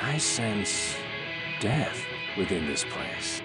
I sense death within this place.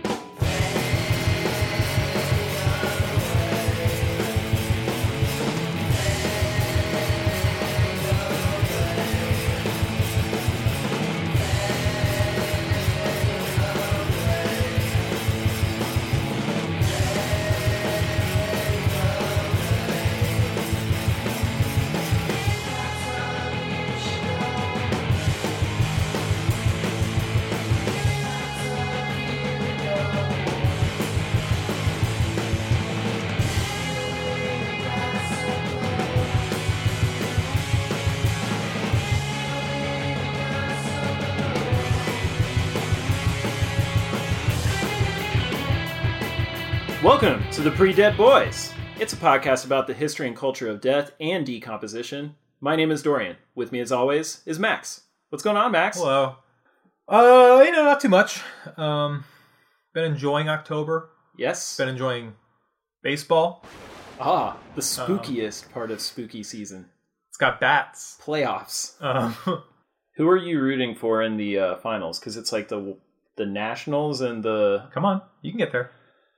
Welcome to the Pre-Dead Boys. It's a podcast about the history and culture of death and decomposition. My name is Dorian. With me, as always, is Max. What's going on, Max? Hello. Not too much. Been enjoying October. Yes. Been enjoying baseball. Ah, the spookiest part of spooky season. It's got bats. Playoffs. Who are you rooting for in the finals? Because it's like the Nationals and the... Come on, you can get there.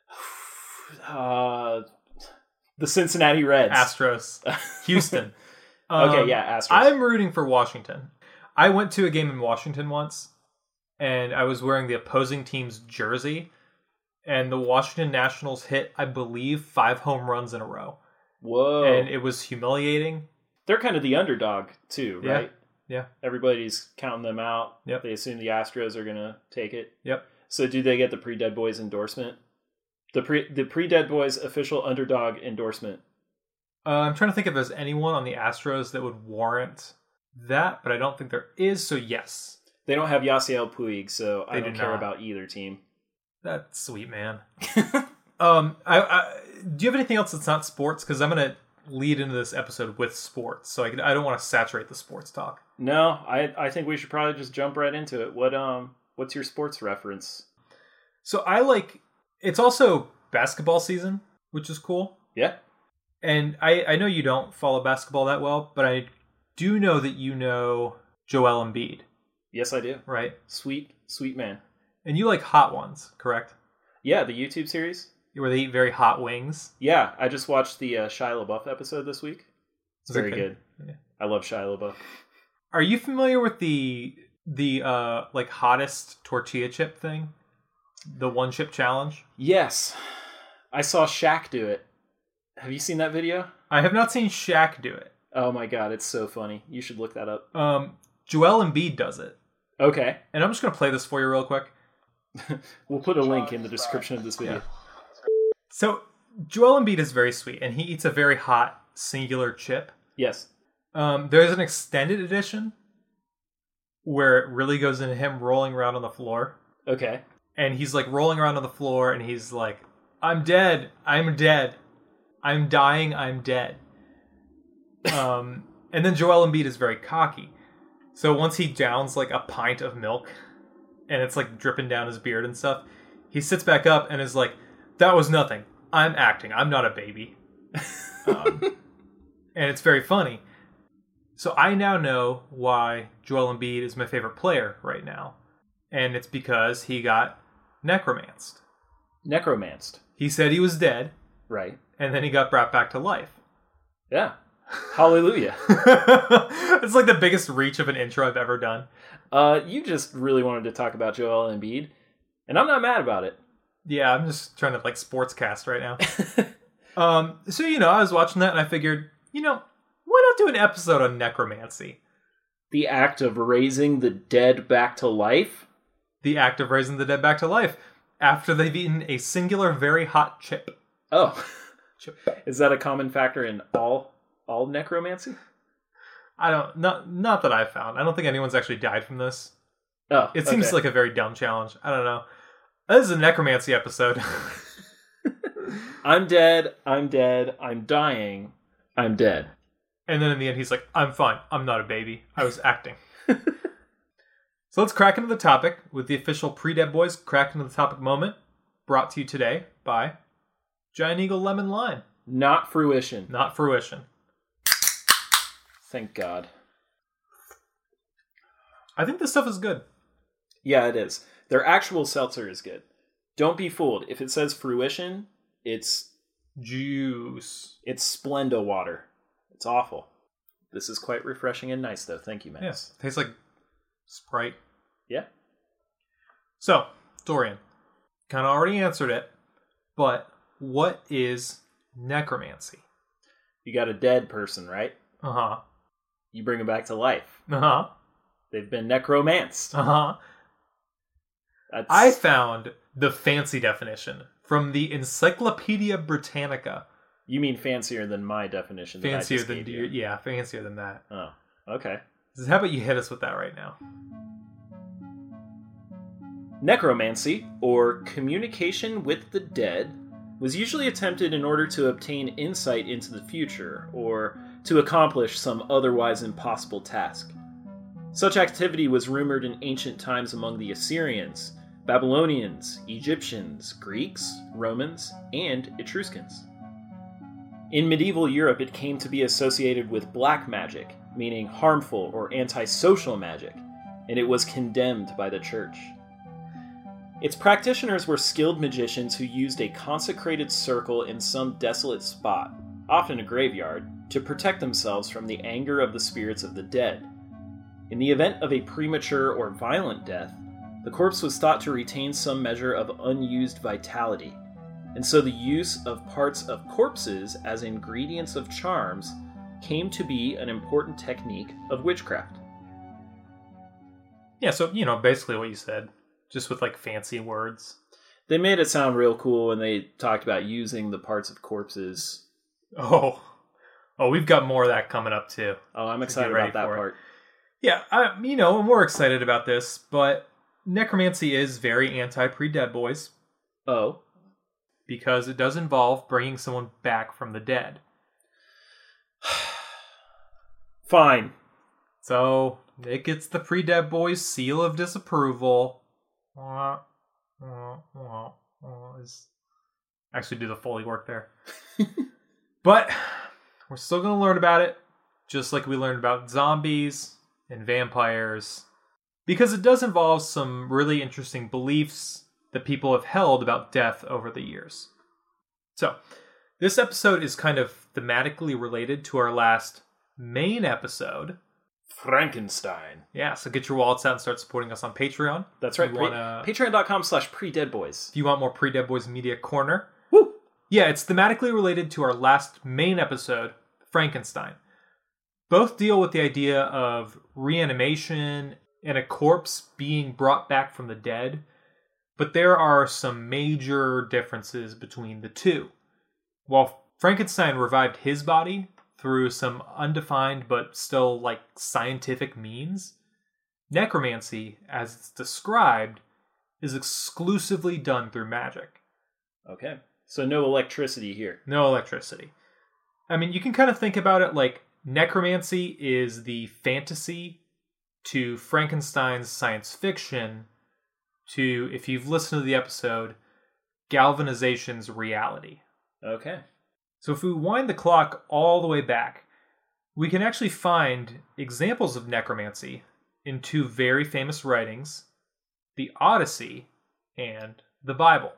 The Cincinnati Reds. Astros. Houston. Okay, yeah, Astros. I'm rooting for Washington. I went to a game in Washington once, and I was wearing the opposing team's jersey, and the Washington Nationals hit, I believe, 5 home runs in a row. Whoa. And it was humiliating. They're kind of the underdog, too, right? Yeah. Everybody's counting them out. Yep. They assume the Astros are going to take it. Yep. So do they get the Pre-Dead Boys endorsement? The Pre-Dead Boys official underdog endorsement. I'm trying to think if there's anyone on the Astros that would warrant that, but I don't think there is, so yes. They don't have Yasiel Puig, so I don't care not. about either team. That's sweet, man. Do you have anything else that's not sports? Because I'm going to lead into this episode with sports, so I don't want to saturate the sports talk. No, I think we should probably just jump right into it. What's your sports reference? So it's also basketball season, which is cool. Yeah. And I know you don't follow basketball that well, but I do know that you know Joel Embiid. Yes, I do. Right? Sweet man. And you like hot ones, correct? Yeah, the YouTube series. Where they eat very hot wings. Yeah, I just watched the Shia LaBeouf episode this week. It's very good. Yeah. I love Shia LaBeouf. Are you familiar with the hottest tortilla chip thing? The one chip challenge? Yes. I saw Shaq do it. Have you seen that video? I have not seen Shaq do it. Oh my god, it's so funny. You should look that up. Joel Embiid does it. Okay. And I'm just going to play this for you real quick. We'll put a link in the description of this video. Yeah. So, Joel Embiid is very sweet, and he eats a very hot singular chip. Yes. There's an extended edition where it really goes into him rolling around on the floor. Okay. And he's like rolling around on the floor, and he's like, I'm dead. I'm dead. I'm dying. I'm dead. And then Joel Embiid is very cocky. So once he downs like a pint of milk, and it's like dripping down his beard and stuff, he sits back up and is like, that was nothing. I'm acting. I'm not a baby. And it's very funny. So I now know why Joel Embiid is my favorite player right now. And it's because he got necromanced. Necromanced. He said he was dead. Right. And then he got brought back to life. Yeah. Hallelujah. It's like the biggest reach of an intro I've ever done. You just really wanted to talk about Joel Embiid, and I'm not mad about it. Yeah, I'm just trying to sportscast right now. So, I was watching that and I figured, why not do an episode on necromancy? The act of raising the dead back to life? The act of raising the dead back to life after they've eaten a singular very hot chip. Oh. Chip. Is that a common factor in all necromancy? Not that I've found. I don't think anyone's actually died from this. Oh, it seems like a very dumb challenge. I don't know. This is a necromancy episode. I'm dead. I'm dead. I'm dying. I'm dead. And then in the end, he's like, I'm fine. I'm not a baby. I was acting. So let's crack into the topic with the official Pre-Dead Boys Crack into the Topic moment, brought to you today by Giant Eagle Lemon Lime. Not fruition. Not fruition. Thank God. I think this stuff is good. Yeah, it is. Their actual seltzer is good. Don't be fooled. If it says fruition, it's juice. It's Splenda water. It's awful. This is quite refreshing and nice, though. Thank you, Max. Yes, tastes like Sprite. Yeah. So, Dorian, kind of already answered it, but what is necromancy? You got a dead person, right? Uh-huh. You bring them back to life. Uh-huh. They've been necromanced. Uh-huh. I found the fancy definition from the Encyclopedia Britannica. You mean fancier than my definition? Fancier than fancier than that. Oh, okay. How about you hit us with that right now? Necromancy, or communication with the dead, was usually attempted in order to obtain insight into the future, or to accomplish some otherwise impossible task. Such activity was rumored in ancient times among the Assyrians, Babylonians, Egyptians, Greeks, Romans, and Etruscans. In medieval Europe, it came to be associated with black magic, meaning harmful or antisocial magic, and it was condemned by the church. Its practitioners were skilled magicians who used a consecrated circle in some desolate spot, often a graveyard, to protect themselves from the anger of the spirits of the dead. In the event of a premature or violent death, the corpse was thought to retain some measure of unused vitality, and so the use of parts of corpses as ingredients of charms came to be an important technique of witchcraft. Yeah, so, basically what you said, just with, fancy words. They made it sound real cool when they talked about using the parts of corpses. Oh, we've got more of that coming up, too. Oh, I'm excited about that part. Yeah, and we're excited about this, but necromancy is very anti-pre-dead boys. Oh. Because it does involve bringing someone back from the dead. Fine. So, it gets the pre-dead boys' seal of disapproval. Actually do the Foley work there. But we're still going to learn about it, just like we learned about zombies and vampires, because it does involve some really interesting beliefs that people have held about death over the years. So, this episode is kind of thematically related to our last main episode, Frankenstein. Yeah, so get your wallets out and start supporting us on Patreon. That's right. Patreon.com/PreDeadBoys. If you want more Pre-Dead Boys Media Corner. Woo! Yeah, it's thematically related to our last main episode, Frankenstein. Both deal with the idea of reanimation and a corpse being brought back from the dead, but there are some major differences between the two. While Frankenstein revived his body through some undefined but still scientific means, necromancy, as it's described, is exclusively done through magic. Okay. So no electricity here. No electricity. I mean, you can kind of think about it like necromancy is the fantasy to Frankenstein's science fiction to, if you've listened to the episode, galvanization's reality. Okay. So if we wind the clock all the way back, we can actually find examples of necromancy in two very famous writings, the Odyssey and the Bible.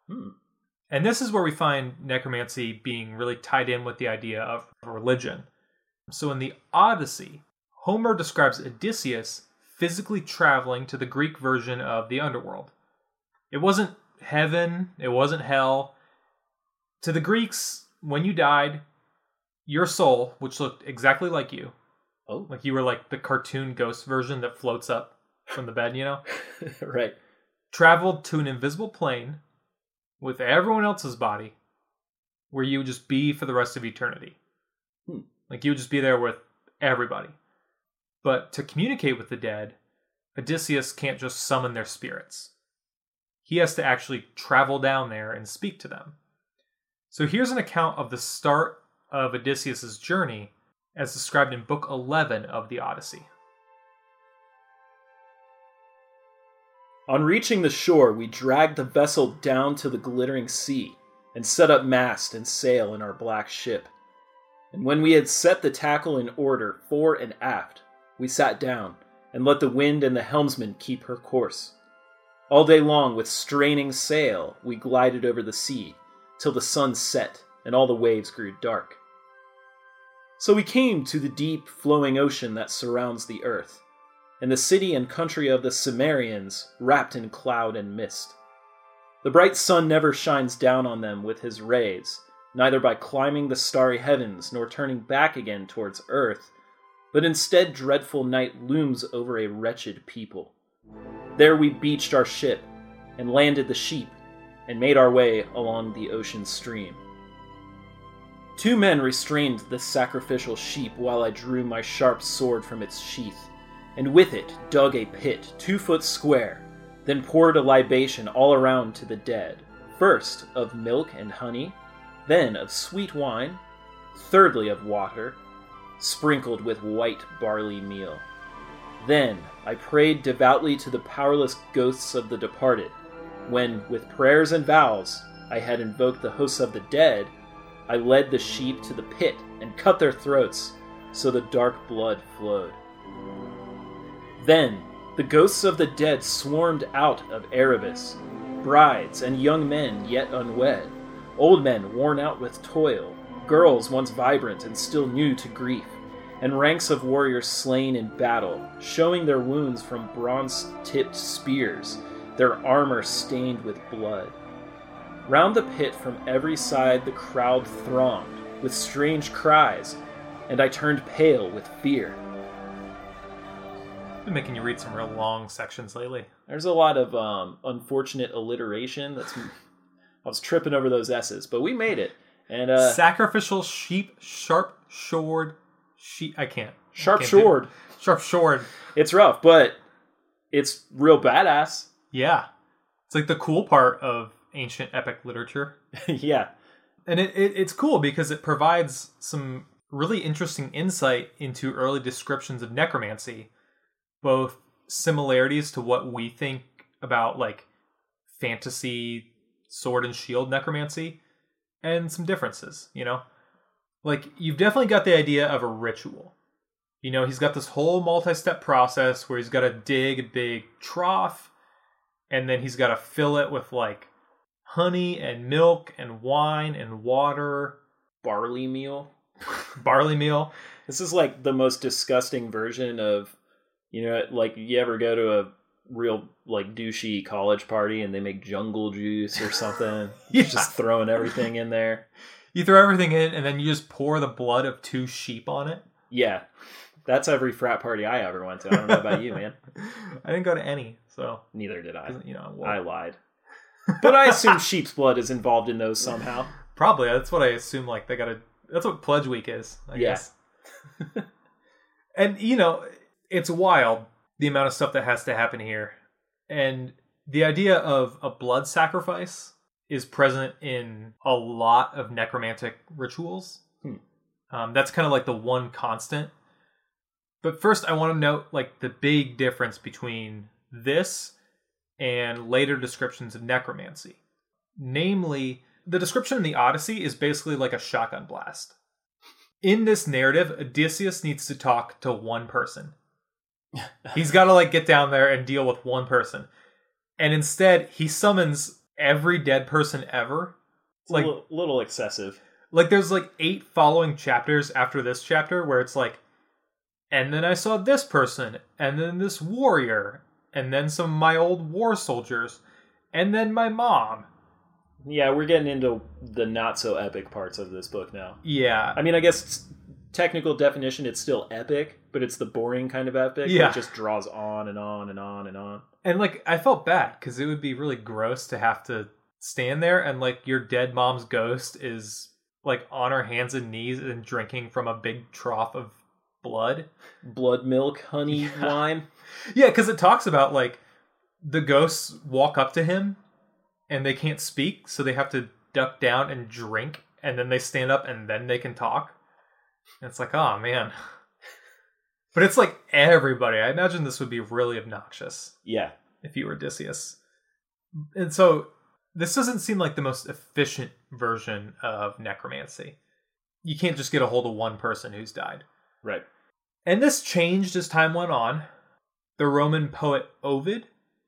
And this is where we find necromancy being really tied in with the idea of religion. So in the Odyssey, Homer describes Odysseus physically traveling to the Greek version of the underworld. It wasn't heaven, it wasn't hell. To the Greeks, when you died, your soul, which looked exactly like you, like you were like the cartoon ghost version that floats up from the bed, Right. Traveled to an invisible plane with everyone else's body where you would just be for the rest of eternity. Like you would just be there with everybody. But to communicate with the dead, Odysseus can't just summon their spirits. He has to actually travel down there and speak to them. So here's an account of the start of Odysseus' journey as described in Book 11 of the Odyssey. On reaching the shore, we dragged the vessel down to the glittering sea and set up mast and sail in our black ship. And when we had set the tackle in order fore and aft, we sat down and let the wind and the helmsman keep her course, All day long, with straining sail, we glided over the sea, till the sun set and all the waves grew dark. So we came to the deep, flowing ocean that surrounds the earth, and the city and country of the Cimmerians wrapped in cloud and mist. The bright sun never shines down on them with his rays, neither by climbing the starry heavens nor turning back again towards earth, but instead dreadful night looms over a wretched people. There we beached our ship, and landed the sheep, and made our way along the ocean stream. 2 men restrained the sacrificial sheep while I drew my sharp sword from its sheath, and with it dug a pit 2 foot square, then poured a libation all around to the dead, first of milk and honey, then of sweet wine, thirdly of water, sprinkled with white barley meal. Then I prayed devoutly to the powerless ghosts of the departed, when, with prayers and vows, I had invoked the hosts of the dead. I led the sheep to the pit and cut their throats, so the dark blood flowed. Then the ghosts of the dead swarmed out of Erebus, brides and young men yet unwed, old men worn out with toil, girls once vibrant and still new to grief, and ranks of warriors slain in battle, showing their wounds from bronze-tipped spears, their armor stained with blood. Round the pit from every side the crowd thronged, with strange cries, and I turned pale with fear. Been making you read some real long sections lately. There's a lot of unfortunate alliteration. I was tripping over those S's, but we made it. And sacrificial sheep, sharp-shored sheep. I can't. Sharp-shored. Sharp-shored. It's rough, but it's real badass. Yeah. It's like the cool part of ancient epic literature. Yeah. And it's cool because it provides some really interesting insight into early descriptions of necromancy, both similarities to what we think about like fantasy sword and shield necromancy, and some differences, you know? Like, you've definitely got the idea of a ritual. You know, he's got this whole multi-step process where he's got to dig a big trough, and then he's got to fill it with, like, honey and milk and wine and water. Barley meal. Barley meal. This is, like, the most disgusting version of, you know, like, you ever go to a real, like, douchey college party and they make jungle juice or something? Yeah. Just throwing everything in there. You throw everything in, and then you just pour the blood of 2 sheep on it? Yeah. That's every frat party I ever went to. I don't know about you, man. I didn't go to any, so... Neither did I. You know, well, I lied. But I assume sheep's blood is involved in those somehow. Probably. That's what I assume, like, they gotta... That's what Pledge Week is, I guess. And, you know, it's wild, the amount of stuff that has to happen here. And the idea of a blood sacrifice is present in a lot of necromantic rituals. That's kind of like the one constant. But first, I want to note like the big difference between this and later descriptions of necromancy. Namely, the description in the Odyssey is basically like a shotgun blast. In this narrative, Odysseus needs to talk to one person. He's got to like get down there and deal with one person. And instead, he summons every dead person ever. It's like a little excessive. Like there's like 8 following chapters after this chapter where it's like, and then I saw this person, and then this warrior, and then some of my old war soldiers, and then my mom. Yeah, we're getting into the not so epic parts of this book now. Yeah. I mean, I guess technical definition, it's still epic, but it's the boring kind of epic. Yeah. It just draws on and on and on and on. And like, I felt bad because it would be really gross to have to stand there and like your dead mom's ghost is like on her hands and knees and drinking from a big trough of blood. Blood milk, honey, wine. Yeah, because it talks about like the ghosts walk up to him and they can't speak, so they have to duck down and drink, and then they stand up and then they can talk. And it's like, oh man. But it's like everybody. I imagine this would be really obnoxious. Yeah. If you were Odysseus. And so this doesn't seem like the most efficient version of necromancy. You can't just get a hold of one person who's died. Right. And this changed as time went on. The Roman poet Ovid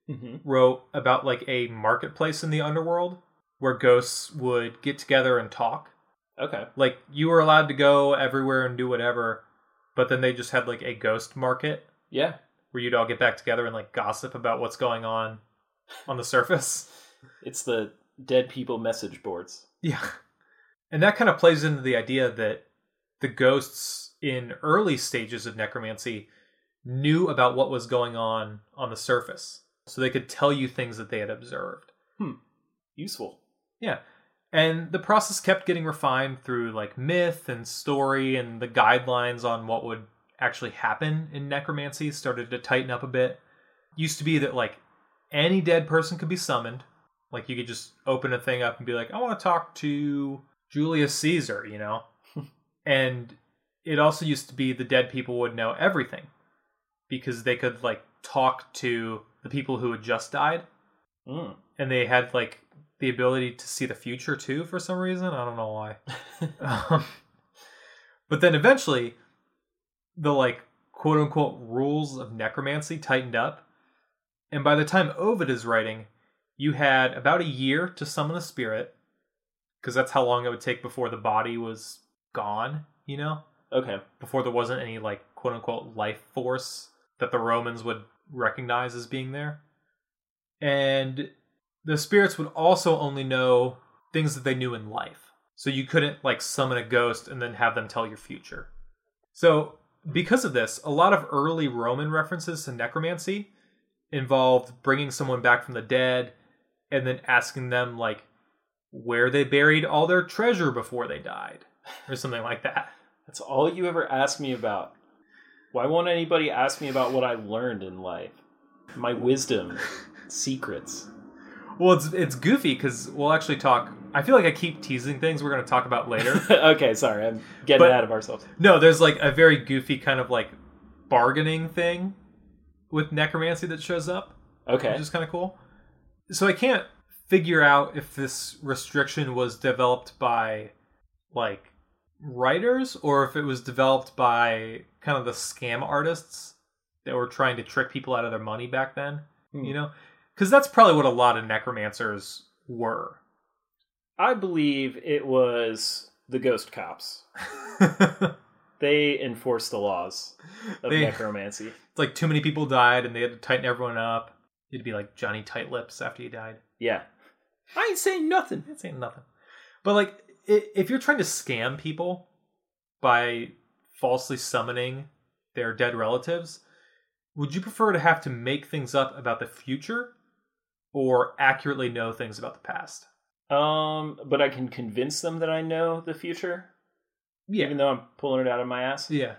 wrote about like a marketplace in the underworld where ghosts would get together and talk. Okay. Like, you were allowed to go everywhere and do whatever, but then they just had like a ghost market. Yeah. Where you'd all get back together and like gossip about what's going on the surface. It's the dead people message boards. Yeah. And that kind of plays into the idea that the ghosts in early stages of necromancy knew about what was going on the surface. So they could tell you things that they had observed. Useful. Yeah. And the process kept getting refined through like myth and story, and the guidelines on what would actually happen in necromancy started to tighten up a bit. Used to be that like any dead person could be summoned. Like you could just open a thing up and be like, I want to talk to Julius Caesar, you know? And it also used to be the dead people would know everything because they could like talk to the people who had just died. And they had like the ability to see the future too for some reason. I don't know why. But then eventually the like quote unquote rules of necromancy tightened up. And by the time Ovid is writing, you had about a year to summon a spirit, because that's how long it would take before the body was gone, you know? Okay. Before there wasn't any like quote unquote life force that the Romans would recognize as being there. And the spirits would also only know things that they knew in life. So you couldn't like summon a ghost and then have them tell your future. So because of this, a lot of early Roman references to necromancy involved bringing someone back from the dead and then asking them like where they buried all their treasure before they died or something like that. That's all you ever ask me about. Why won't anybody ask me about what I learned in life? My wisdom, secrets. Well, it's goofy because we'll actually talk. I feel like I keep teasing things we're going to talk about later. Okay, sorry. I'm getting ahead of ourselves. No, there's like a very goofy kind of like bargaining thing with necromancy that shows up. Okay. Which is kind of cool. So I can't figure out if this restriction was developed by like writers or if it was developed by kind of the scam artists that were trying to trick people out of their money back then, you know? Because that's probably what a lot of necromancers were. I believe it was the ghost cops. They enforced the laws of necromancy. It's like too many people died and they had to tighten everyone up. You'd be like Johnny Tight Lips after you died. Yeah. I ain't saying nothing. I ain't saying nothing. But like, if you're trying to scam people by falsely summoning their dead relatives, would you prefer to have to make things up about the future or accurately know things about the past? But I can convince them that I know the future? Yeah. Even though I'm pulling it out of my ass? Yeah.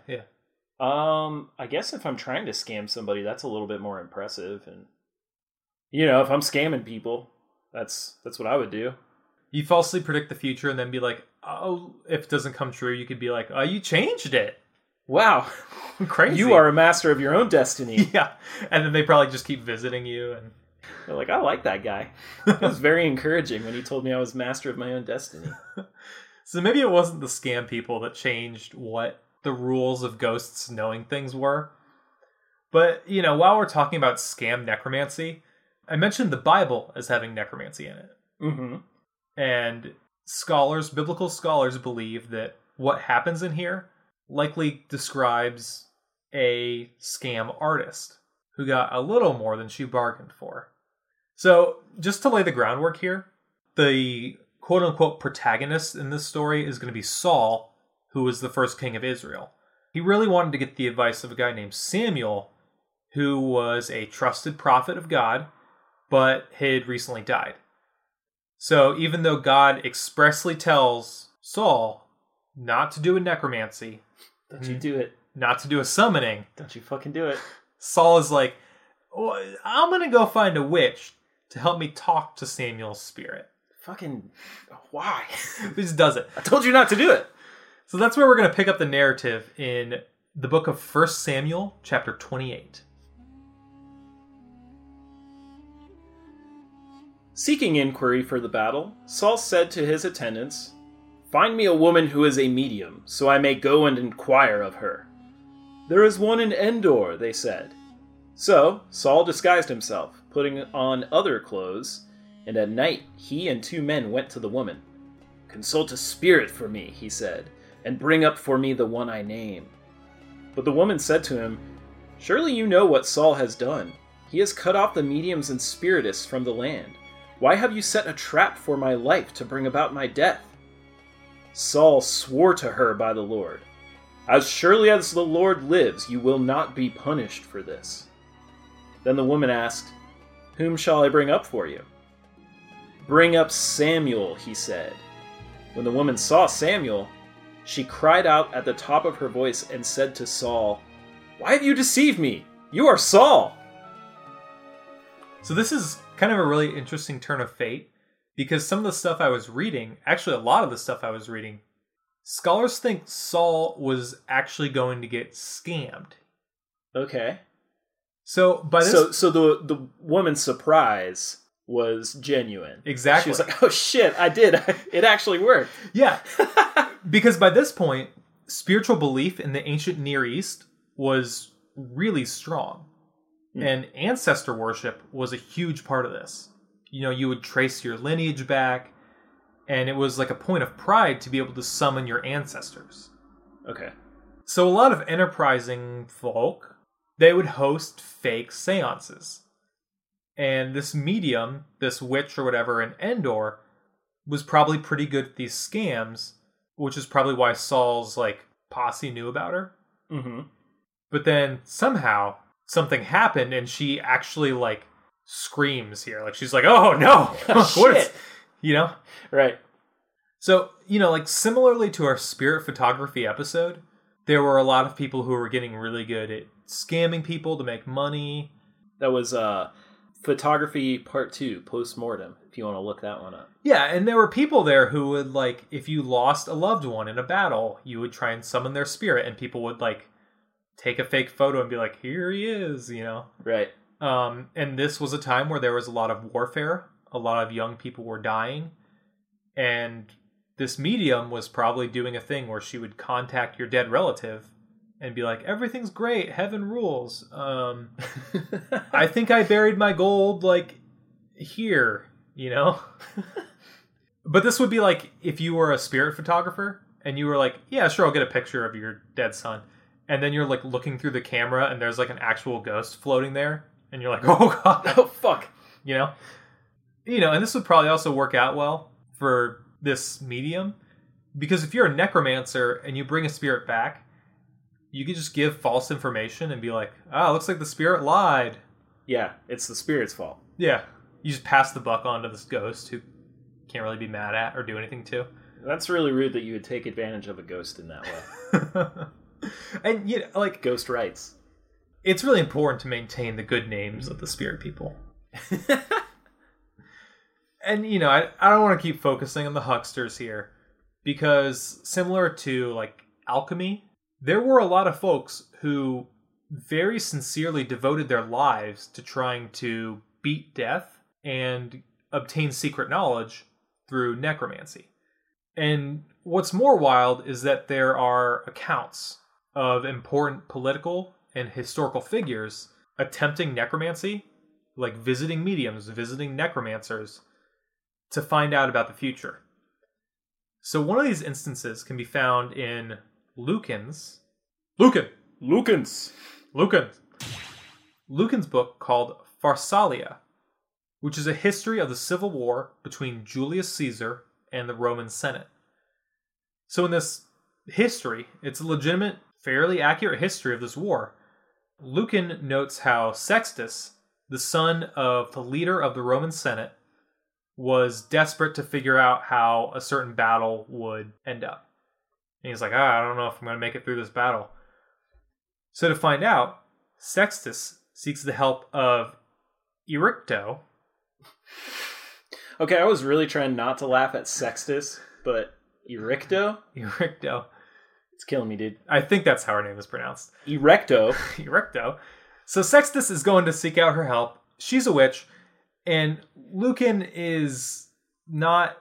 I guess if I'm trying to scam somebody, that's a little bit more impressive. And, you know, if I'm scamming people, that's what I would do. You falsely predict the future and then be like, oh, if it doesn't come true, you could be like, oh, you changed it. Wow. Crazy. You are a master of your own destiny. Yeah. And then they probably just keep visiting you. And they're like, I like that guy. It was very encouraging when he told me I was master of my own destiny. So maybe it wasn't the scam people that changed what the rules of ghosts knowing things were. But, you know, while we're talking about scam necromancy, I mentioned the Bible as having necromancy in it. Mm-hmm. And biblical scholars believe that what happens in here likely describes a scam artist who got a little more than she bargained for. So, just to lay the groundwork here, the quote-unquote protagonist in this story is going to be Saul, who was the first king of Israel. He really wanted to get the advice of a guy named Samuel, who was a trusted prophet of God, but had recently died. So even though God expressly tells Saul not to do a necromancy, don't you do it, not to do a summoning, don't you fucking do it, Saul is like, oh, I'm going to go find a witch to help me talk to Samuel's spirit. Fucking, why? He just does it. I told you not to do it. So that's where we're going to pick up the narrative in the book of 1 Samuel, chapter 28. Seeking inquiry for the battle, Saul said to his attendants, "Find me a woman who is a medium, so I may go and inquire of her." "There is one in Endor," they said. So Saul disguised himself, putting on other clothes, and at night he and 2 men went to the woman. "Consult a spirit for me," he said, "and bring up for me the one I name." But the woman said to him, "Surely you know what Saul has done. He has cut off the mediums and spiritists from the land. Why have you set a trap for my life to bring about my death?" Saul swore to her by the Lord, "As surely as the Lord lives, you will not be punished for this." Then the woman asked, "Whom shall I bring up for you?" "Bring up Samuel," he said. When the woman saw Samuel, she cried out at the top of her voice and said to Saul, "Why have you deceived me? You are Saul!" So this is kind of a really interesting turn of fate, because some of the stuff I was reading, actually a lot of the stuff I was reading, scholars think Saul was actually going to get scammed. Okay. So by this, So the woman's surprise was genuine. Exactly. She was like, "Oh shit, I did. It actually worked." Yeah. Because by this point, spiritual belief in the ancient Near East was really strong. And ancestor worship was a huge part of this. You know, you would trace your lineage back, and it was like a point of pride to be able to summon your ancestors. Okay. So a lot of enterprising folk, they would host fake seances. And this medium, this witch or whatever in Endor, was probably pretty good at these scams, which is probably why Saul's, like, posse knew about her. Mm-hmm. But then somehow something happened and she actually, like, screams here. Like, she's like, "Oh, no!" What is, you know? Right. So, you know, like, similarly to our spirit photography episode, there were a lot of people who were getting really good at scamming people to make money. That was Photography Part 2, Postmortem, if you want to look that one up. Yeah, and there were people there who would, like, if you lost a loved one in a battle, you would try and summon their spirit, and people would, like, take a fake photo and be like, "Here he is," you know? Right. And this was a time where there was a lot of warfare. A lot of young people were dying. And this medium was probably doing a thing where she would contact your dead relative and be like, "Everything's great, heaven rules. I think I buried my gold, like, here," you know? But this would be like if you were a spirit photographer and you were like, "Yeah, sure, I'll get a picture of your dead son." And then you're, like, looking through the camera and there's, like, an actual ghost floating there. And you're like, "Oh, God." Oh, fuck. You know? You know, and this would probably also work out well for this medium. Because if you're a necromancer and you bring a spirit back, you could just give false information and be like, "Ah, looks like the spirit lied." Yeah, it's the spirit's fault. Yeah. You just pass the buck on to this ghost who can't really be mad at or do anything to. That's really rude that you would take advantage of a ghost in that way. And, you know, like, Ghost rights. it's really important to maintain the good names of the spirit people. And, you know, I don't want to keep focusing on the hucksters here, because similar to, like, alchemy, there were a lot of folks who very sincerely devoted their lives to trying to beat death and obtain secret knowledge through necromancy. And what's more wild is that there are accounts of important political and historical figures attempting necromancy, like visiting mediums, visiting necromancers, to find out about the future. So one of these instances can be found in Lucan's book called Pharsalia, which is a history of the civil war between Julius Caesar and the Roman Senate. So in this history, it's a legitimate, fairly accurate history of this war. Lucan notes how Sextus, the son of the leader of the Roman Senate, was desperate to figure out how a certain battle would end up. And he's like, I don't know if I'm going to make it through this battle. So to find out, Sextus seeks the help of Ericto. Okay, I was really trying not to laugh at Sextus, but Ericto? Ericto. It's killing me, dude. I think that's how her name is pronounced. Erecto. Ericto. So Sextus is going to seek out her help. She's a witch, and Lucan is not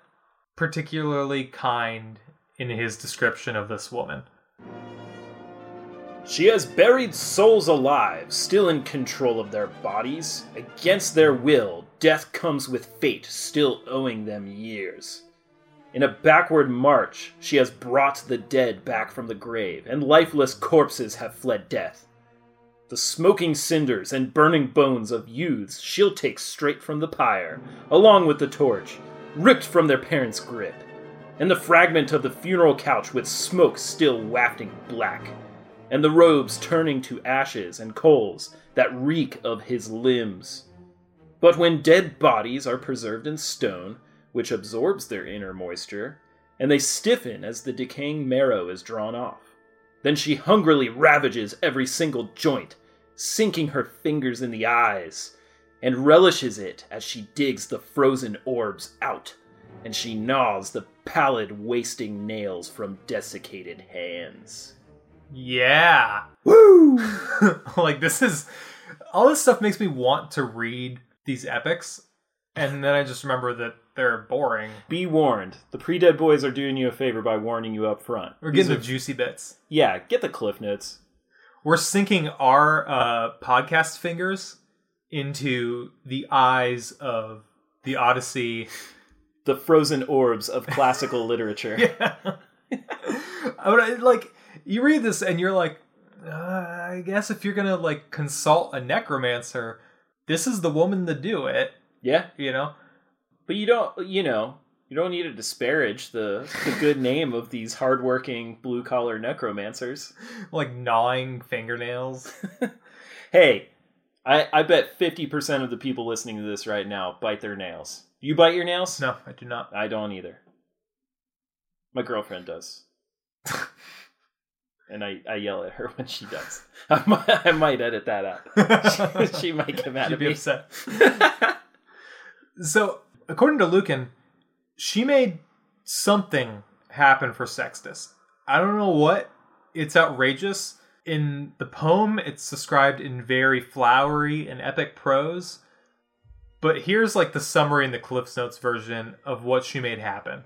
particularly kind in his description of this woman. She has buried souls alive, still in control of their bodies. Against their will, death comes with fate, still owing them years. In a backward march, she has brought the dead back from the grave, and lifeless corpses have fled death. The smoking cinders and burning bones of youths she'll take straight from the pyre, along with the torch, ripped from their parents' grip, and the fragment of the funeral couch with smoke still wafting black, and the robes turning to ashes and coals that reek of his limbs. But when dead bodies are preserved in stone, which absorbs their inner moisture, and they stiffen as the decaying marrow is drawn off, then she hungrily ravages every single joint, sinking her fingers in the eyes, and relishes it as she digs the frozen orbs out, and she gnaws the pallid, wasting nails from desiccated hands. Yeah. Woo! Like, all this stuff makes me want to read these epics, and then I just remember that they're boring. Be warned. The Pre-Dead Boys are doing you a favor by warning you up front. We're getting the juicy bits. Yeah, get the cliff notes. We're sinking our podcast fingers into the eyes of the Odyssey. The frozen orbs of classical literature. Yeah. You read this and you're like, I guess if you're gonna like consult a necromancer, this is the woman to do it. Yeah. You know? But you don't need to disparage the good name of these hardworking blue-collar necromancers. Like gnawing fingernails. Hey, I bet 50% of the people listening to this right now bite their nails. You bite your nails? No, I do not. I don't either. My girlfriend does. And I yell at her when she does. I might edit that out. She might come at me. She'd be upset. So, according to Lucan, she made something happen for Sextus. I don't know what. It's outrageous. In the poem, it's described in very flowery and epic prose. But here's like the summary in the Cliff's Notes version of what she made happen.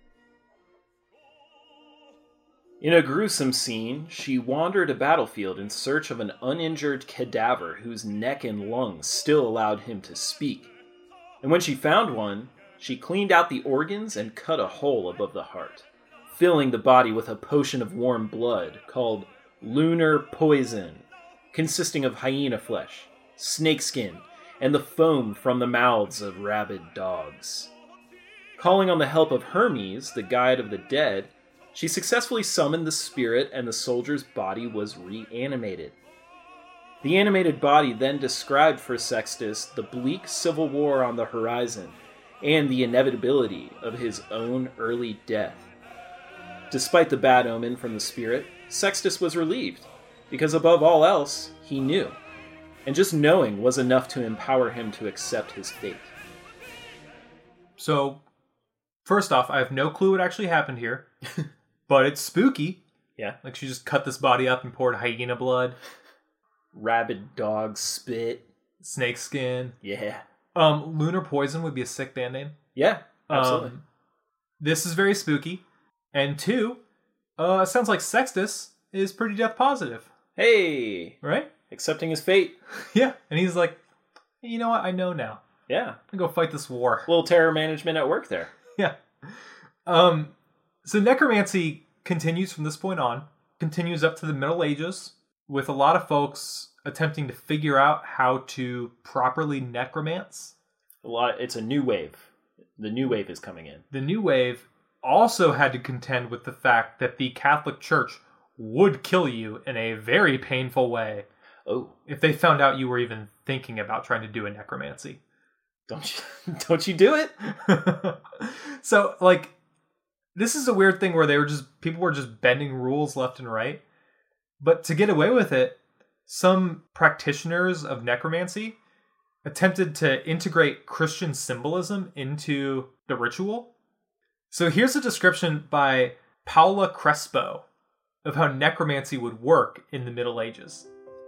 In a gruesome scene, she wandered a battlefield in search of an uninjured cadaver whose neck and lungs still allowed him to speak. And when she found one, she cleaned out the organs and cut a hole above the heart, filling the body with a potion of warm blood called lunar poison, consisting of hyena flesh, snakeskin, and the foam from the mouths of rabid dogs. Calling on the help of Hermes, the guide of the dead, she successfully summoned the spirit and the soldier's body was reanimated. The animated body then described for Sextus the bleak civil war on the horizon and the inevitability of his own early death. Despite the bad omen from the spirit, Sextus was relieved, because above all else, he knew. And just knowing was enough to empower him to accept his fate. So, first off, I have no clue what actually happened here. But it's spooky. Yeah. Like she just cut this body up and poured hyena blood. Rabid dog spit. Snake skin. Yeah. Lunar poison would be a sick band name. Yeah, absolutely. This is very spooky. And two, it sounds like Sextus is pretty death positive. Hey! Right? Accepting his fate. Yeah. And he's like, hey, you know what? I know now. Yeah. I'm gonna go fight this war. A little terror management at work there. Yeah. So necromancy continues from this point on, continues up to the Middle Ages, with a lot of folks attempting to figure out how to properly necromance. It's a new wave. The new wave is coming in. The new wave also had to contend with the fact that the Catholic Church would kill you in a very painful way. Oh. If they found out you were even thinking about trying to do a necromancy. Don't you do it? So, like, this is a weird thing where people were just bending rules left and right. But to get away with it, some practitioners of necromancy attempted to integrate Christian symbolism into the ritual. So here's a description by Paula Crespo of how necromancy would work in the Middle Ages.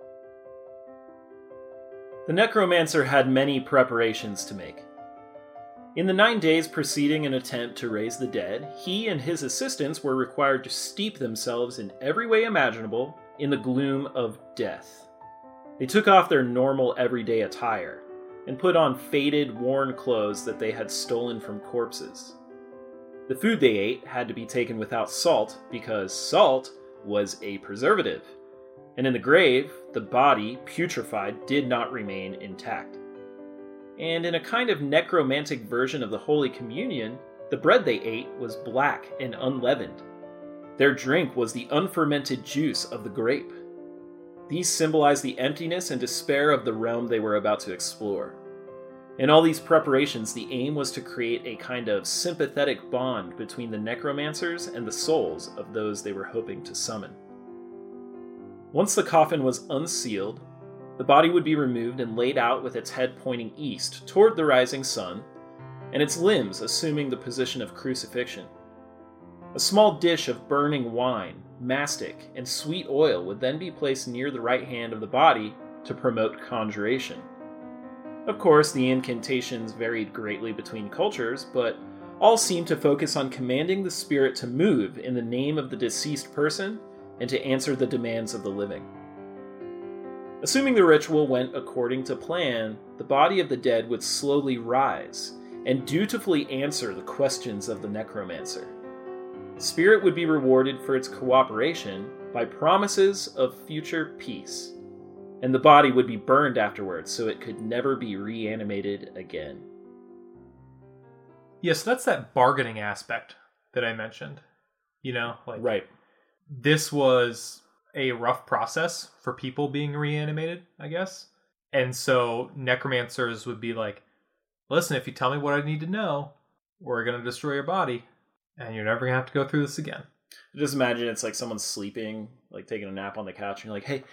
The necromancer had many preparations to make. In the 9 days preceding an attempt to raise the dead, he and his assistants were required to steep themselves in every way imaginable in the gloom of death. They took off their normal everyday attire and put on faded, worn clothes that they had stolen from corpses. The food they ate had to be taken without salt because salt was a preservative, and in the grave, the body, putrefied, did not remain intact. And in a kind of necromantic version of the Holy Communion, the bread they ate was black and unleavened. Their drink was the unfermented juice of the grape. These symbolized the emptiness and despair of the realm they were about to explore. In all these preparations, the aim was to create a kind of sympathetic bond between the necromancers and the souls of those they were hoping to summon. Once the coffin was unsealed, the body would be removed and laid out with its head pointing east toward the rising sun, and its limbs assuming the position of crucifixion. A small dish of burning wine, mastic, and sweet oil would then be placed near the right hand of the body to promote conjuration. Of course, the incantations varied greatly between cultures, but all seemed to focus on commanding the spirit to move in the name of the deceased person and to answer the demands of the living. Assuming the ritual went according to plan, the body of the dead would slowly rise and dutifully answer the questions of the necromancer. The spirit would be rewarded for its cooperation by promises of future peace, and the body would be burned afterwards so it could never be reanimated again. Yes, that's that bargaining aspect that I mentioned. Right. This was a rough process for people being reanimated, I guess. And so necromancers would be like, listen, if you tell me what I need to know, we're going to destroy your body, and you're never going to have to go through this again. Just imagine it's like someone's sleeping, like taking a nap on the couch, and you're like, hey,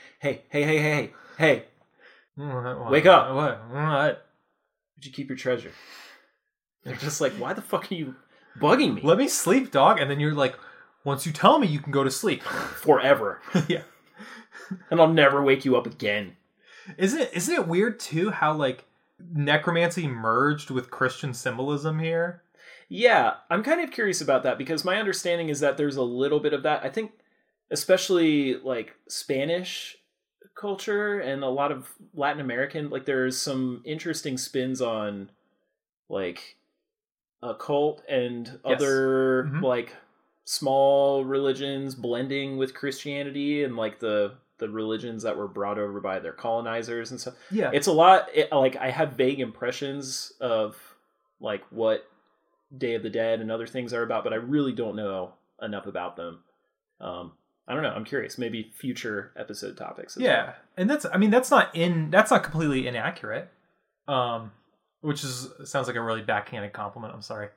wake up. What? Did you keep your treasure? They're just like, why the fuck are you bugging me? Let me sleep, dog. And then you're like, once you tell me, you can go to sleep. Forever. Yeah. And I'll never wake you up again. Isn't it weird, too, how, like, necromancy merged with Christian symbolism here? Yeah, I'm kind of curious about that because my understanding is that there's a little bit of that. I think especially like Spanish culture and a lot of Latin American, like there's some interesting spins on like occult and other like small religions blending with Christianity and like the religions that were brought over by their colonizers and stuff. Yeah. It's a lot. Like I have vague impressions of like what Day of the Dead and other things are about, but I really don't know enough about them. I don't know. I'm curious. Maybe future episode topics. Yeah. And that's not completely inaccurate. Which sounds like a really backhanded compliment. I'm sorry.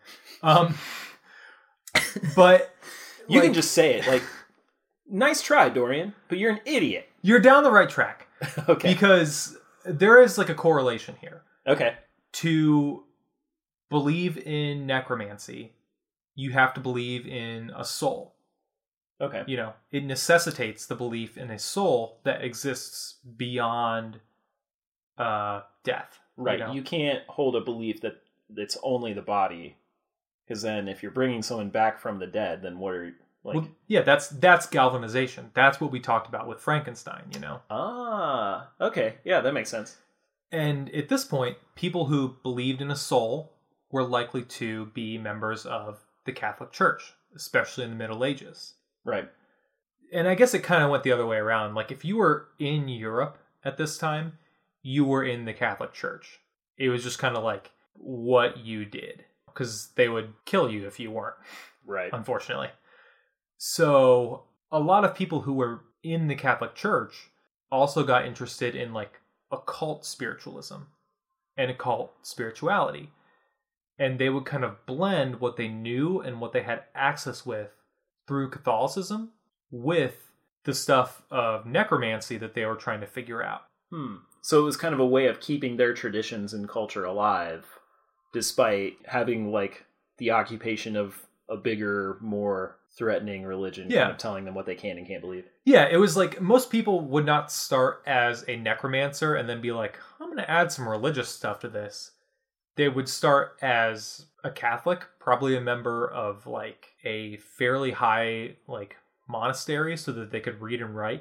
But you can just say it like, nice try, Dorian, but you're an idiot. You're down the right track. Okay. Because there is like a correlation here. Okay. To believe in necromancy, you have to believe in a soul. Okay. It necessitates the belief in a soul that exists beyond death. Right. You can't hold a belief that it's only the body, because then if you're bringing someone back from the dead, then what are like? Well, yeah, that's galvanization. That's what we talked about with Frankenstein. Ah, okay, yeah, that makes sense. And at this point, people who believed in a soul were likely to be members of the Catholic Church, especially in the Middle Ages. Right. And I guess it kind of went the other way around. Like, if you were in Europe at this time, you were in the Catholic Church. It was just kind of like what you did, because they would kill you if you weren't. Right. Unfortunately. So a lot of people who were in the Catholic Church also got interested in like occult spiritualism and occult spirituality. And they would kind of blend what they knew and what they had access with through Catholicism with the stuff of necromancy that they were trying to figure out. So it was kind of a way of keeping their traditions and culture alive, despite having like the occupation of a bigger, more threatening religion kind of telling them what they can and can't believe. Yeah, it was like most people would not start as a necromancer and then be like, I'm going to add some religious stuff to this. They would start as a Catholic, probably a member of like a fairly high like monastery so that they could read and write.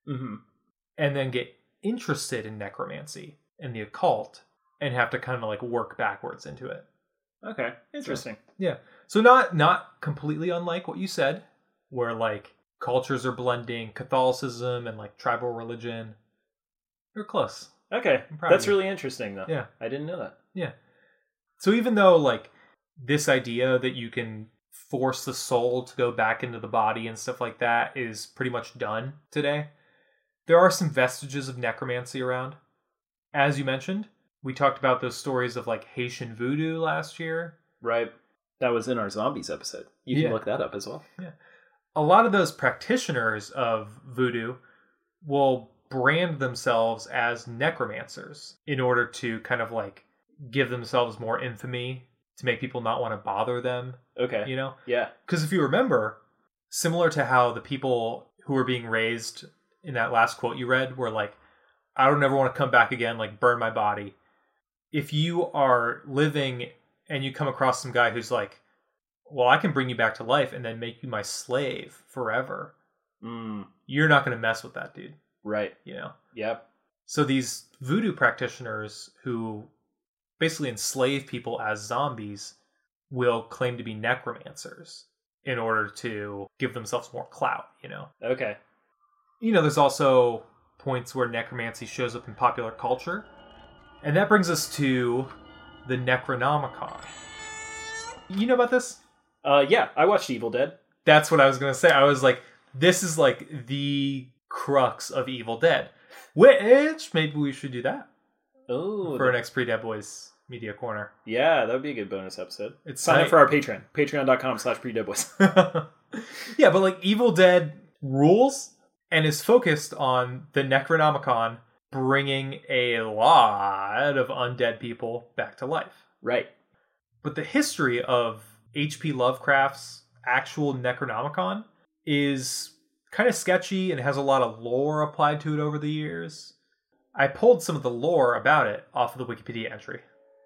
Mm-hmm. and then get interested in necromancy and the occult and have to kind of like work backwards into it. Okay, interesting. Yeah. So not completely unlike what you said, where like cultures are blending Catholicism and like tribal religion. You're close. Okay, proud that's of you. really interesting, though. Yeah. I didn't know that. Yeah. So even though like this idea that you can force the soul to go back into the body and stuff like that is pretty much done today, there are some vestiges of necromancy around. As you mentioned, we talked about those stories of like Haitian voodoo last year. Right. That was in our zombies episode. You can look that up as well. Yeah. A lot of those practitioners of voodoo will brand themselves as necromancers in order to kind of like give themselves more infamy to make people not want to bother them. Okay. You know? Yeah. Because if you remember, similar to how the people who were being raised in that last quote you read were like, I don't ever want to come back again, like burn my body. If you are living and you come across some guy who's like, well, I can bring you back to life and then make you my slave forever. You're not going to mess with that dude. Right. You know? Yep. So these voodoo practitioners who basically enslave people as zombies will claim to be necromancers in order to give themselves more clout, you know? Okay. You know, there's also points where necromancy shows up in popular culture. And that brings us to the Necronomicon. You know about this? Yeah, I watched Evil Dead. That's what I was going to say. I was like, this is like the crux of Evil Dead. Which, maybe we should do that. Oh. For our next Pre-Dead Boys Media Corner. Yeah, that would be a good bonus episode. It's Sign up for our Patreon. Patreon.com/PreDeadBoys. Yeah, but like Evil Dead rules and is focused on the Necronomicon bringing a lot of undead people back to life. Right. But the history of H.P. Lovecraft's actual Necronomicon is kind of sketchy and has a lot of lore applied to it over the years. I pulled some of the lore about it off of the Wikipedia entry.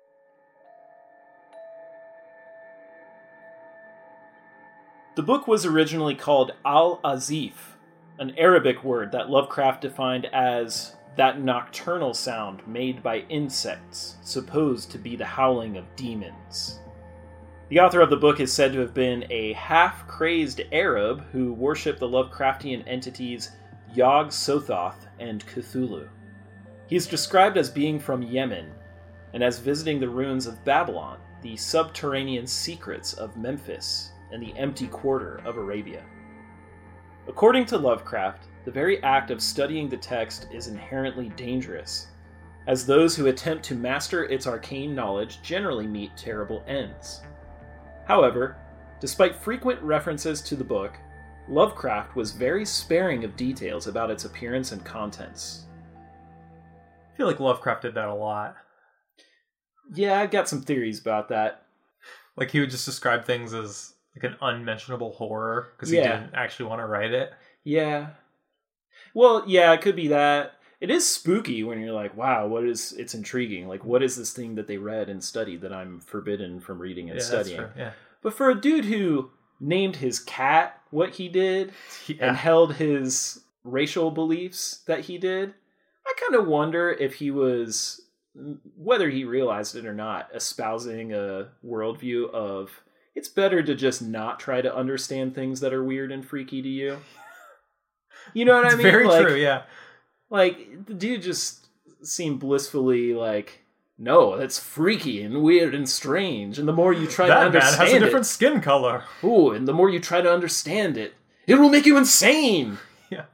The book was originally called Al-Azif, an Arabic word that Lovecraft defined as that nocturnal sound made by insects, supposed to be the howling of demons. The author of the book is said to have been a half-crazed Arab who worshipped the Lovecraftian entities Yog-Sothoth and Cthulhu. He is described as being from Yemen, and as visiting the ruins of Babylon, the subterranean secrets of Memphis, and the empty quarter of Arabia. According to Lovecraft, the very act of studying the text is inherently dangerous, as those who attempt to master its arcane knowledge generally meet terrible ends. However, despite frequent references to the book, Lovecraft was very sparing of details about its appearance and contents. I feel like Lovecraft did that a lot. Yeah, I've got some theories about that. Like he would just describe things as like an unmentionable horror because he didn't actually want to write it. Yeah. Well, yeah, it could be that. It is spooky when you're like, wow, it's intriguing. Like, what is this thing that they read and studied that I'm forbidden from reading and studying? That's true. Yeah. But for a dude who named his cat what he did and held his racial beliefs that he did, I kind of wonder if he was, whether he realized it or not, espousing a worldview of it's better to just not try to understand things that are weird and freaky to you. You know what I mean? Very true, yeah. Like, the dude just seemed blissfully like, no, that's freaky and weird and strange. And the more you try to understand it... That man has a different skin color. Ooh, and the more you try to understand it, it will make you insane! Yeah.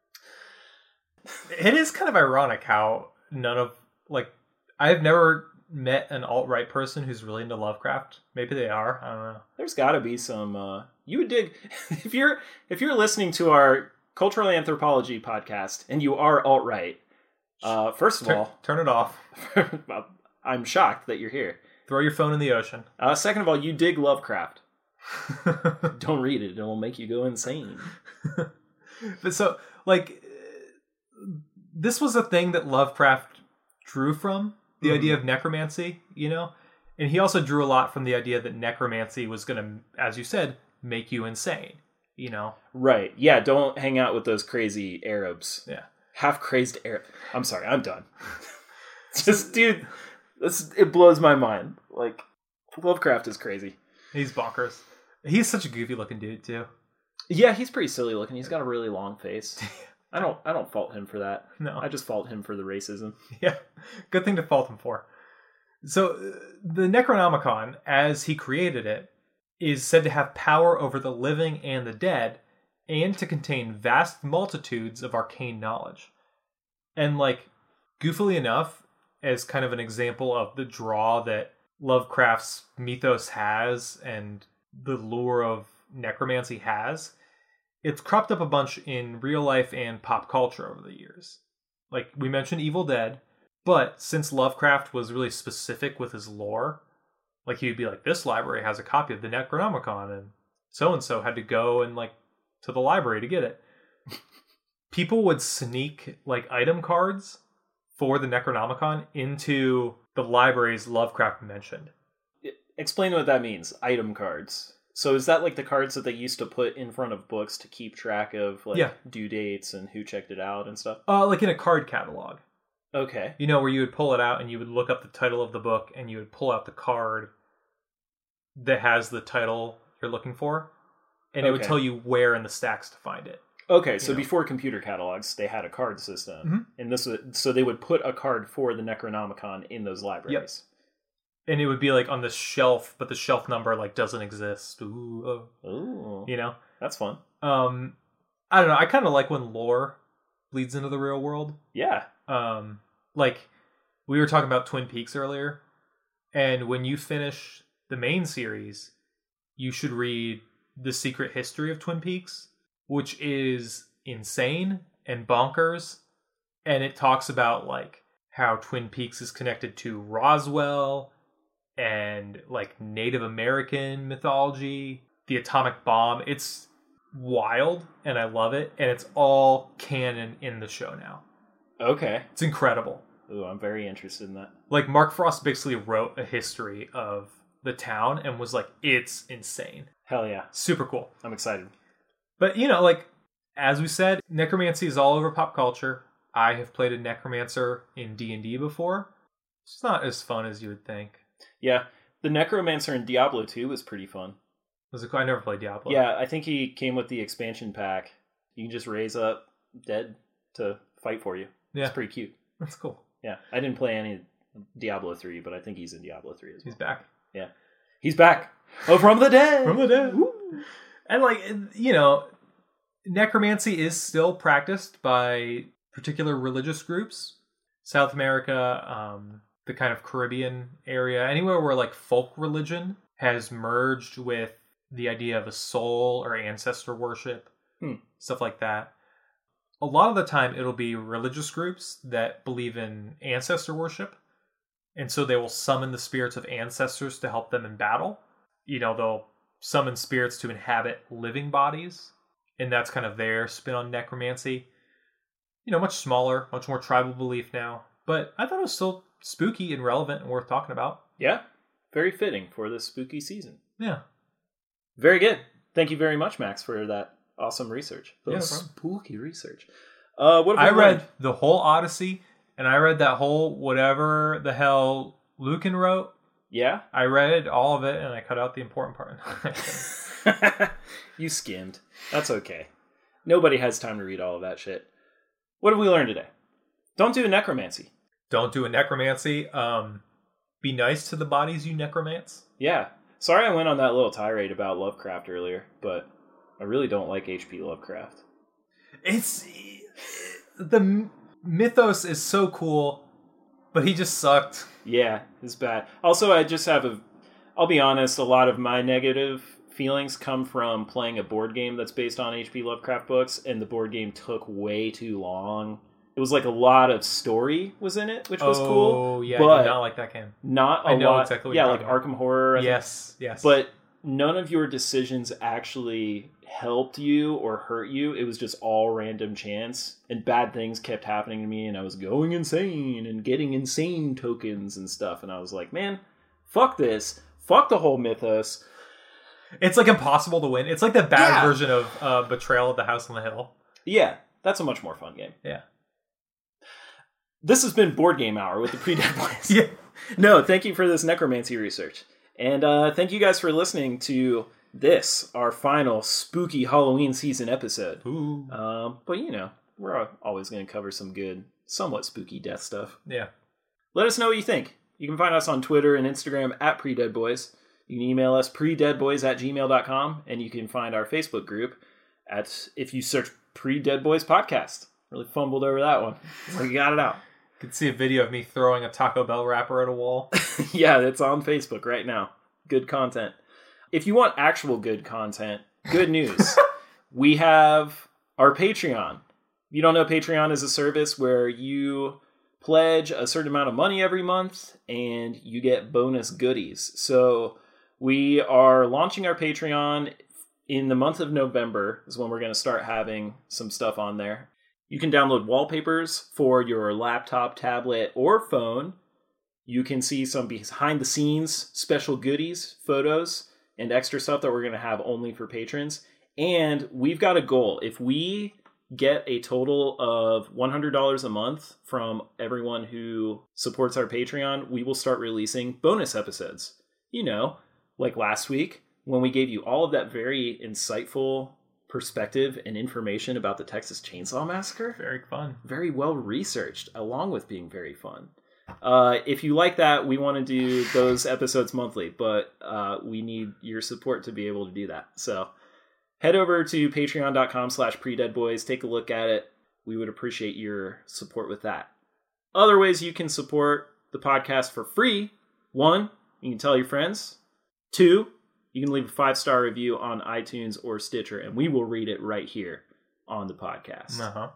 It is kind of ironic how none of, like, I've never met an alt-right person who's really into Lovecraft. Maybe they are. I don't know. There's gotta be some, you would dig... If you're listening to our Cultural Anthropology podcast, and you are alt-right, first of all... Turn it off. I'm shocked that you're here. Throw your phone in the ocean. Second of all, you dig Lovecraft. Don't read it. It will make you go insane. But so, like, this was a thing that Lovecraft drew from, the idea of necromancy, you know? And he also drew a lot from the idea that necromancy was going to, as you said, make you insane. you know? Right. Yeah, don't hang out with those crazy Arabs. Yeah. Half crazed Arab. I'm sorry, I'm done. Just, dude, it blows my mind. Like, Lovecraft is crazy. He's bonkers. He's such a goofy looking dude too. Yeah, he's pretty silly looking. He's got a really long face. I don't fault him for that. No. I just fault him for the racism. Yeah. Good thing to fault him for. So, the Necronomicon, as he created it, is said to have power over the living and the dead, and to contain vast multitudes of arcane knowledge. And, like, goofily enough, as kind of an example of the draw that Lovecraft's mythos has and the lure of necromancy has, it's cropped up a bunch in real life and pop culture over the years. Like, we mentioned Evil Dead, but since Lovecraft was really specific with his lore, like, he'd be like, this library has a copy of the Necronomicon, and so had to go and, like, to the library to get it. People would sneak, like, item cards for the Necronomicon into the libraries Lovecraft mentioned. Explain what that means, item cards. So is that like the cards that they used to put in front of books to keep track of, like, due dates and who checked it out and stuff? Like in a card catalog. Okay. You know, where you would pull it out and you would look up the title of the book and you would pull out the card that has the title you're looking for. And it would tell you where in the stacks to find it. Okay, so before computer catalogs, they had a card system. Mm-hmm. And so they would put a card for the Necronomicon in those libraries. Yep. And it would be like on the shelf, but the shelf number like doesn't exist. Ooh. You know? That's fun. I don't know. I kind of like when lore bleeds into the real world. Yeah. Like, we were talking about Twin Peaks earlier. And when you finish the main series, you should read The Secret History of Twin Peaks, which is insane and bonkers. And it talks about, like, how Twin Peaks is connected to Roswell and, like, Native American mythology, the atomic bomb. It's wild, and I love it. And it's all canon in the show now. Okay. It's incredible. Ooh, I'm very interested in that. Like, Mark Frost basically wrote a history of the town and was like, it's insane. Hell yeah. Super cool. I'm excited. But, you know, like, as we said, necromancy is all over pop culture. I have played a necromancer in D&D before. It's not as fun as you would think. Yeah. The necromancer in Diablo 2 was pretty fun. Was it cool? I never played Diablo. Yeah, I think he came with the expansion pack. You can just raise up dead to fight for you. Yeah. It's pretty cute. That's cool. Yeah. I didn't play any Diablo 3, but I think he's in Diablo 3 as well. He's back. Yeah. He's back. Oh, from the dead. From the dead. Woo. And, like, you know, necromancy is still practiced by particular religious groups. South America, the kind of Caribbean area, anywhere where, like, folk religion has merged with the idea of a soul or ancestor worship, stuff like that. A lot of the time, it'll be religious groups that believe in ancestor worship. And so they will summon the spirits of ancestors to help them in battle. You know, they'll summon spirits to inhabit living bodies. And that's kind of their spin on necromancy. You know, much smaller, much more tribal belief now. But I thought it was still spooky and relevant and worth talking about. Yeah. Very fitting for this spooky season. Yeah. Very good. Thank you very much, Max, for that awesome research. Yeah, spooky research. What have I read the whole Odyssey, and I read that whole whatever the hell Lucan wrote. Yeah? I read all of it, and I cut out the important part. You skimmed. That's okay. Nobody has time to read all of that shit. What have we learned today? Don't do necromancy. Don't do a necromancy. Be nice to the bodies you necromance. Yeah. Sorry I went on that little tirade about Lovecraft earlier, but I really don't like H.P. Lovecraft. It's... The mythos is so cool, but he just sucked. Yeah, it's bad. Also, I just have I'll be honest, a lot of my negative feelings come from playing a board game that's based on H.P. Lovecraft books, and the board game took way too long. It was like a lot of story was in it, which was cool. Oh, yeah, but I did not like that game. Not a I know lot. exactly what yeah, you're like talking Arkham Horror. Yes. But none of your decisions actually helped you or hurt you. It was just all random chance, and bad things kept happening to me, and I was going insane and getting insane tokens and stuff, and I was like, man, fuck this. Fuck the whole mythos. It's like impossible to win. It's like the bad Yeah. version of Betrayal at the House on the Hill. Yeah, that's a much more fun game. Yeah. This has been Board Game Hour with the Pre-Dead Boys. Yeah. No, thank you for this necromancy research. And thank you guys for listening to this, our final spooky Halloween season episode. Ooh. But, you know, we're always going to cover some good, somewhat spooky death stuff. Yeah. Let us know what you think. You can find us on Twitter and Instagram at PreDeadBoys. You can email us predeadboys@gmail.com, and you can find our Facebook group if you search Pre-Dead Boys Podcast. Really fumbled over that one. We got it out. You can see a video of me throwing a Taco Bell wrapper at a wall. Yeah, it's on Facebook right now. Good content. If you want actual good content, good news. We have our Patreon. If you don't know, Patreon is a service where you pledge a certain amount of money every month and you get bonus goodies. So we are launching our Patreon in the month of November is when we're going to start having some stuff on there. You can download wallpapers for your laptop, tablet, or phone. You can see some behind the scenes special goodies, photos, and extra stuff that we're going to have only for patrons. And we've got a goal. If we get a total of $100 a month from everyone who supports our Patreon, we will start releasing bonus episodes. You know, like last week when we gave you all of that very insightful perspective and information about the Texas Chainsaw Massacre. Very fun. Very well researched, along with being very fun. If you like that, we want to do those episodes monthly, but we need your support to be able to do that. So head over to patreon.com/predeadboys. Take a look at it. We would appreciate your support with that. Other ways you can support the podcast for free. 1, you can tell your friends. 2, you can leave a 5-star review on iTunes or Stitcher, and we will read it right here on the podcast. Uh-huh.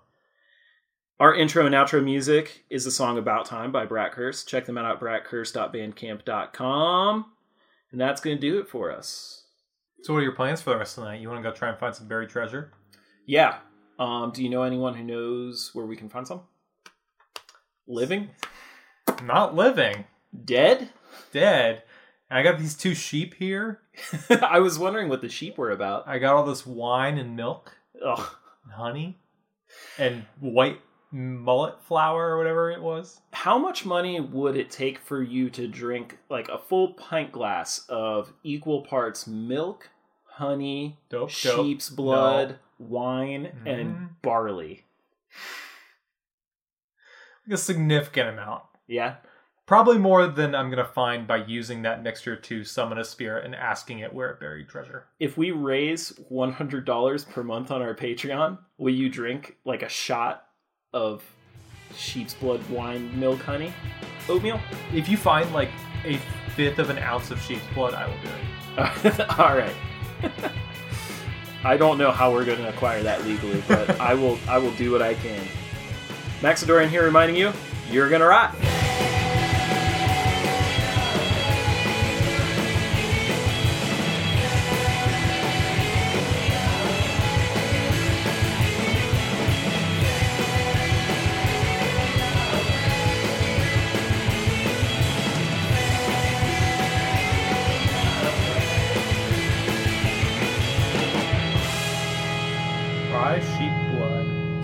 Our intro and outro music is the song About Time by Brat Curse. Check them out at bratcurse.bandcamp.com. And that's going to do it for us. So what are your plans for the rest of the night? You want to go try and find some buried treasure? Yeah. Do you know anyone who knows where we can find some? Living? Not living. Dead? Dead. I got these 2 sheep here. I was wondering what the sheep were about. I got all this wine and milk. Ugh. And honey. And white mullet flour or whatever it was. How much money would it take for you to drink like a full pint glass of equal parts milk, honey, sheep's blood, wine, and barley? A significant amount. Yeah? Probably more than I'm going to find by using that mixture to summon a spirit and asking it where it buried treasure. If we raise $100 per month on our Patreon, will you drink like a shot of sheep's blood, wine, milk, honey, oatmeal? If you find like a 1/5 of an ounce of sheep's blood, I will do it. All right. I don't know how we're going to acquire that legally, but I will do what I can. Maxidorian here reminding you, you're going to rot. Buy sheep blood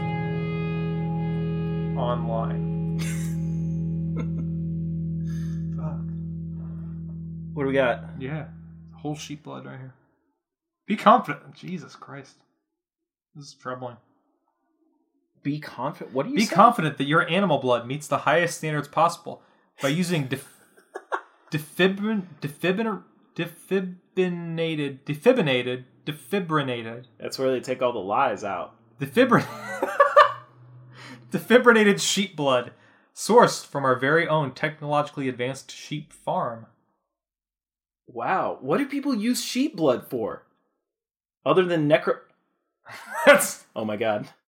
online. Fuck. What do we got? Yeah. Whole sheep blood right here. Be confident. Jesus Christ. This is troubling. Be confident? What do you Be say? confident that your animal blood meets the highest standards possible by using defibrinated. That's where they take all the lies out. Defibrinated sheep blood, sourced from our very own technologically advanced sheep farm. Wow. What do people use sheep blood for? Other than That's... Oh my god.